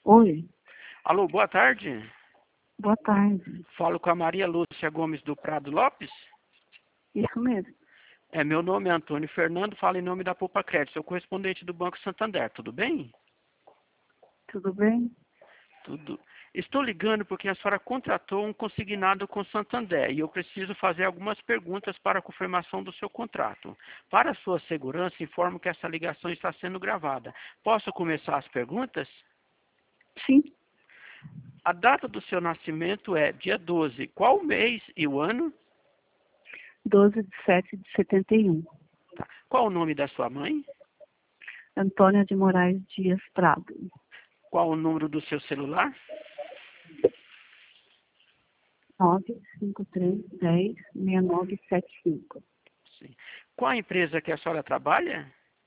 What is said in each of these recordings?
Oi, Alô, boa tarde. boa tarde. Falo com a Maria Lúcia Gomes do Prado Lopes. Isso mesmo, Meu nome é Antônio Fernando, falo em nome da Poupa Crédito, sou correspondente do Banco Santander, tudo bem? tudo bem? Tudo. Estou ligando porque a senhora contratou um consignado com Santander e eu preciso fazer algumas perguntas para a confirmação do seu contrato. Para sua segurança, informo que essa ligação está sendo gravada. Posso começar as perguntas? Sim, A data do seu nascimento é dia 12. Qual o mês e o ano? 12/7/71. Tá. Qual o nome da sua mãe? Antônia de Moraes Dias Prado. Qual o número do seu celular? 953106975. Sim. Qual a empresa que a senhora trabalha?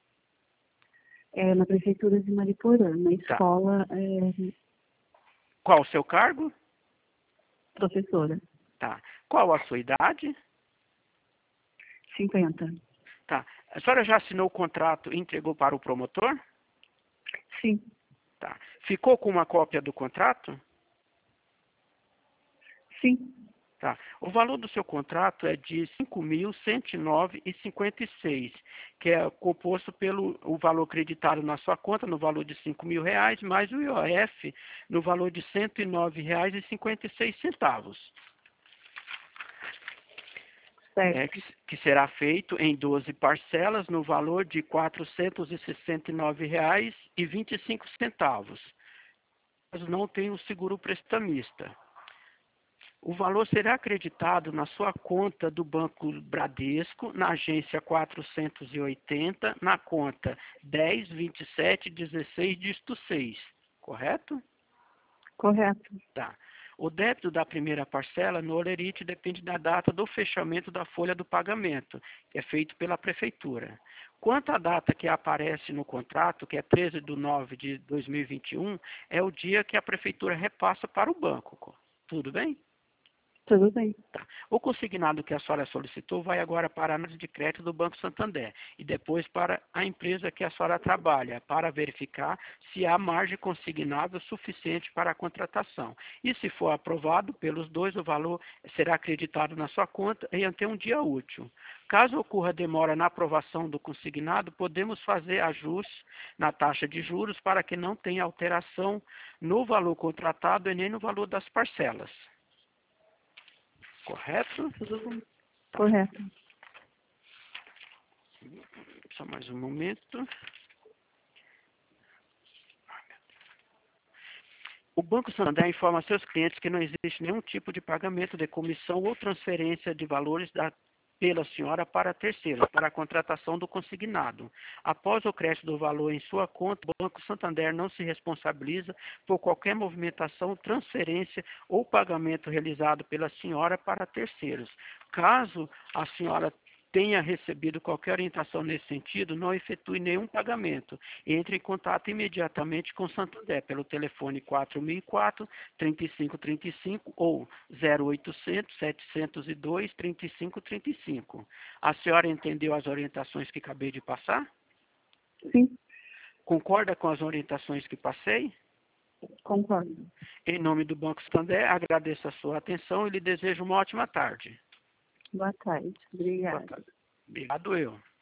É na Prefeitura de Mariporã, na Tá. escola Qual o seu cargo? professora. Tá. Qual a sua idade? 50. Tá. A senhora já assinou o contrato e entregou para o promotor? Sim, Tá. Ficou com uma cópia do contrato? sim, Tá. O valor do seu contrato é de R$ 5.109,56, que é composto pelo o valor creditado na sua conta, no valor de R$ 5.000, mais o IOF, no valor de R$ 109,56. certo. Que será feito em 12 parcelas no valor de R$ 469,25. Mas não tem o seguro prestamista. O valor será acreditado na sua conta do Banco Bradesco, na agência 480, na conta 102716 dígito 6, correto? Correto. Tá. O débito da primeira parcela no Olerite depende da data do fechamento da folha do pagamento, que é feito pela Prefeitura. Quanto à data que aparece no contrato, que é 13/9/2021, é o dia que a Prefeitura repassa para o banco. Tudo bem? Tudo bem. Tá. O consignado que a senhora solicitou vai agora para a análise de crédito do Banco Santander e depois para a empresa que a senhora trabalha, para verificar se há margem consignada suficiente para a contratação. E se for aprovado pelos dois, o valor será acreditado na sua conta em até um dia útil. Caso ocorra demora na aprovação do consignado, podemos fazer ajustes na taxa de juros para que não tenha alteração no valor contratado e nem no valor das parcelas. Correto? Tudo bem. Tá. Correto. Só mais um momento. O Banco Santander informa a seus clientes que não existe nenhum tipo de pagamento de comissão ou transferência de valores pela senhora para terceiros, para a contratação do consignado. Após o crédito do valor em sua conta, o Banco Santander não se responsabiliza por qualquer movimentação, transferência ou pagamento realizado pela senhora para terceiros. Caso a senhora tenha recebido qualquer orientação nesse sentido, não efetue nenhum pagamento. Entre em contato imediatamente com o Santander pelo telefone 4004-3535 ou 0800-702-3535. A senhora entendeu as orientações que acabei de passar? Sim, Concorda com as orientações que passei? concordo. Em nome do Banco Santander, agradeço a sua atenção e lhe desejo uma ótima tarde. Boa tarde. Boa Obrigada. tarde. Obrigado eu.